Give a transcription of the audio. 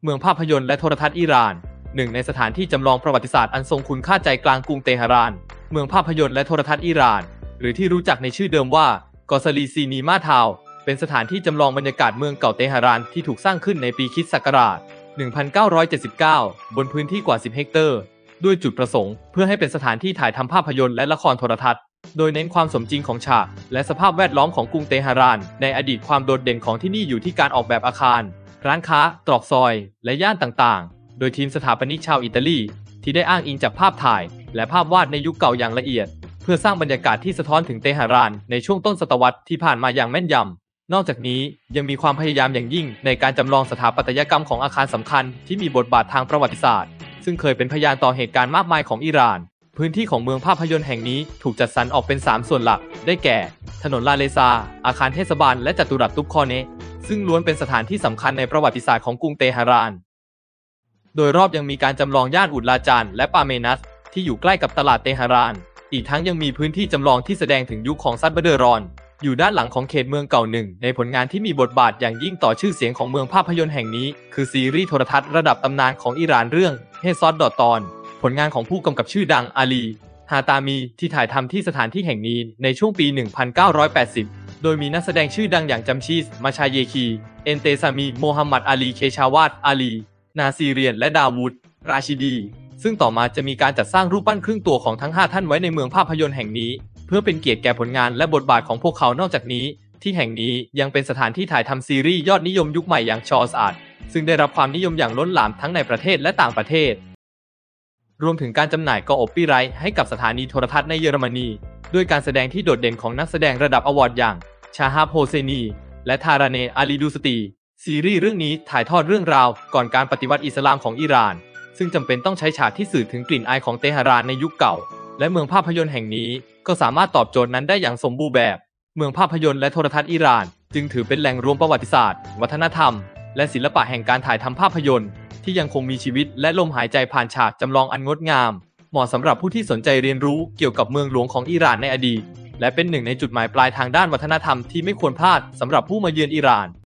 เมืองภาพยนตร์และโทรทัศน์อิหร่านหนึ่งในสถานที่จำลองประวัติศาสตร์อันทรงคุณค่าใจกลางกรุงเตหะรานเมืองภาพยนตร์และโทรทัศน์อิหร่านหรือที่รู้จักในชื่อเดิมว่ากอซาลีซีนีมาทาวเป็นสถานที่จำลองบรรยากาศเมืองเก่าเตหะรานที่ถูกสร้างขึ้นในปีคริสต์ศักราช 1979 บนพื้นที่กว่า 10 เฮกเตอร์ด้วยจุดประสงค์เพื่อให้เป็นสถานที่ถ่ายทำภาพยนตร์และละครโทรทัศน์โดยเน้นความสมจริงของฉากและสภาพแวดล้อมของกรุงเตหะรานในอดีตความโดดเด่นของที่นี่อยู่ที่การออกแบบอาคารร้านค้าตรอกซอยและย่านต่างๆโดยทีมสถาปนิกชาวอิตาลีที่ได้อ้างอิงจากภาพถ่ายและภาพวาดในยุคเก่าอย่างละเอียดเพื่อสร้างบรรยากาศที่สะท้อนถึงเตหะรานในช่วงต้นศตวรรษที่ผ่านมาอย่างแม่นยำนอกจากนี้ยังมีความพยายามอย่างยิ่งในการจำลองสถาปัตยกรรมของอาคารสำคัญที่มีบทบาททางประวัติศาสตร์ซึ่งเคยเป็นพยานต่อเหตุการณ์มากมายของอิหร่านพื้นที่ของเมืองภาพยนตร์แห่งนี้ถูกจัดสรรออกเป็น3ส่วนหลักได้แก่ถนนลาเลซาอาคารเทศบาลและจัตุรัสตุบคอเนะซึ่งล้วนเป็นสถานที่สำคัญในประวัติศาสตร์ของกรุงเตหะรานโดยรอบยังมีการจำลองย่านอุดลาจานและปาเมนัสที่อยู่ใกล้กับตลาดเตหะรานอีกทั้งยังมีพื้นที่จำลองที่แสดงถึงยุคของซัดบะเดอรอนอยู่ด้านหลังของเขตเมืองเก่าหนึ่งในผลงานที่มีบทบาทอย่างยิ่งต่อชื่อเสียงของเมืองภาพยนตร์แห่งนี้คือซีรีส์โทรทัศน์ระดับตำนานของอิหร่านเรื่องเฮซอดดอตอนผลงานของผู้กำกับชื่อดังอาลีฮาตามีที่ถ่ายทำที่สถานที่แห่งนี้ในช่วงปี 1980 โดยมีนักแสดงชื่อดังอย่างจัมชีสมาชาเยคีเอนเตซามีโมฮัมหมัดอาลีเคชาวาดอาลีนาซีเรียนและดาวูดราชิดีซึ่งต่อมาจะมีการจัดสร้างรูปปั้นครึ่งตัวของทั้ง5ท่านไว้ในเมืองภาพยนตร์แห่งนี้เพื่อเป็นเกียรติแก่ผลงานและบทบาทของพวกเขานอกจากนี้ที่แห่งนี้ยังเป็นสถานที่ถ่ายทำซีรีส์ยอดนิยมยุคใหม่อย่างชอสอาร์ตซึ่งได้รับความนิยมอย่างล้นหลามทั้งในประเทศและต่างประเทศรวมถึงการจำหน่ายกอปี้ไรท์ให้กับสถานีโทรทัศน์ในเยอรมนีด้วยการแสดงที่โดดเด่นของนักแสดงระดับอวอร์ดอย่างชาฮาบโฮเซนีและทาราเนอาลีดูสตีซีรีส์เรื่องนี้ถ่ายทอดเรื่องราวก่อนการปฏิวัติอิสลามของอิหร่านซึ่งจำเป็นต้องใช้ฉากที่สื่อถึงกลิ่นอายของเตหะรานในยุคเก่าและเมืองภาพยนตร์แห่งนี้ก็สามารถตอบโจทย์นั้นได้อย่างสมบูรณ์แบบเมืองภาพยนตร์และโทรทัศน์อิหร่านจึงถือเป็นแหล่งรวมประวัติศาสตร์วัฒนธรรมและศิลปะแห่งการถ่ายทำภาพยนตร์ที่ยังคงมีชีวิตและลมหายใจผ่านฉากจำลองอันงดงามเหมาะสำหรับผู้ที่สนใจเรียนรู้เกี่ยวกับเมืองหลวงของอิหร่านในอดีตและเป็นหนึ่งในจุดหมายปลายทางด้านวัฒนธรรมที่ไม่ควรพลาดสำหรับผู้มาเยือนอิหร่าน